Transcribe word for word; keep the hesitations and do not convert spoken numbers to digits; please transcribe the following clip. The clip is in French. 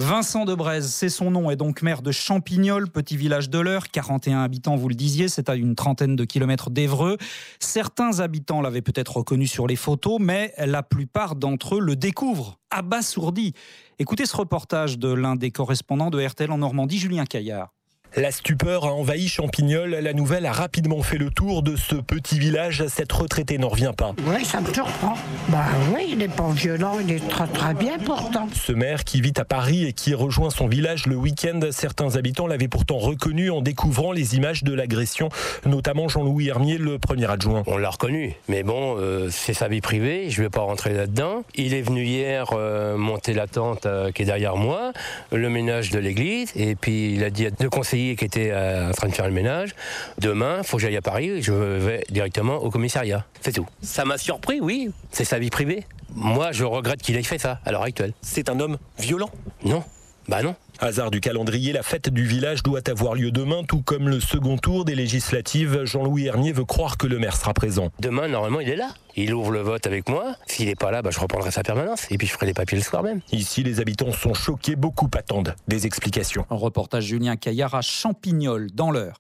Vincent de Brez, c'est son nom, est donc maire de Champignol, petit village de l'Eure, quarante et un habitants, vous le disiez, c'est à une trentaine de kilomètres d'Évreux. Certains habitants l'avaient peut-être reconnu sur les photos, mais la plupart d'entre eux le découvrent, abasourdis. Écoutez ce reportage de l'un des correspondants de R T L en Normandie, Julien Caillard. La stupeur a envahi Champignol. La nouvelle a rapidement fait le tour de ce petit village. Cette retraitée n'en revient pas. Oui, ça me surprend. Bah oui, il n'est pas violent, il est très très bien pourtant. Ce maire qui vit à Paris et qui rejoint son village le week-end, certains habitants l'avaient pourtant reconnu en découvrant les images de l'agression, notamment Jean-Louis Hermier, le premier adjoint. On l'a reconnu, mais bon, euh, c'est sa vie privée, je ne vais pas rentrer là-dedans. Il est venu hier euh, monter la tente euh, qui est derrière moi, le ménage de l'église, et puis il a dit à deux conseillers qui était en train de faire le ménage, demain, il faut que j'aille à Paris, je vais directement au commissariat. C'est tout. Ça m'a surpris, oui, c'est sa vie privée. Moi, je regrette qu'il ait fait ça, à l'heure actuelle. C'est un homme violent ? Non, bah non. Hasard du calendrier, la fête du village doit avoir lieu demain, tout comme le second tour des législatives. Jean-Louis Hermier veut croire que le maire sera présent. Demain, normalement, il est là. Il ouvre le vote avec moi. S'il n'est pas là, bah, je reprendrai sa permanence. Et puis, je ferai les papiers le soir même. Ici, les habitants sont choqués. Beaucoup attendent des explications. Un reportage Julien Caillard à Champignol, dans l'Eure.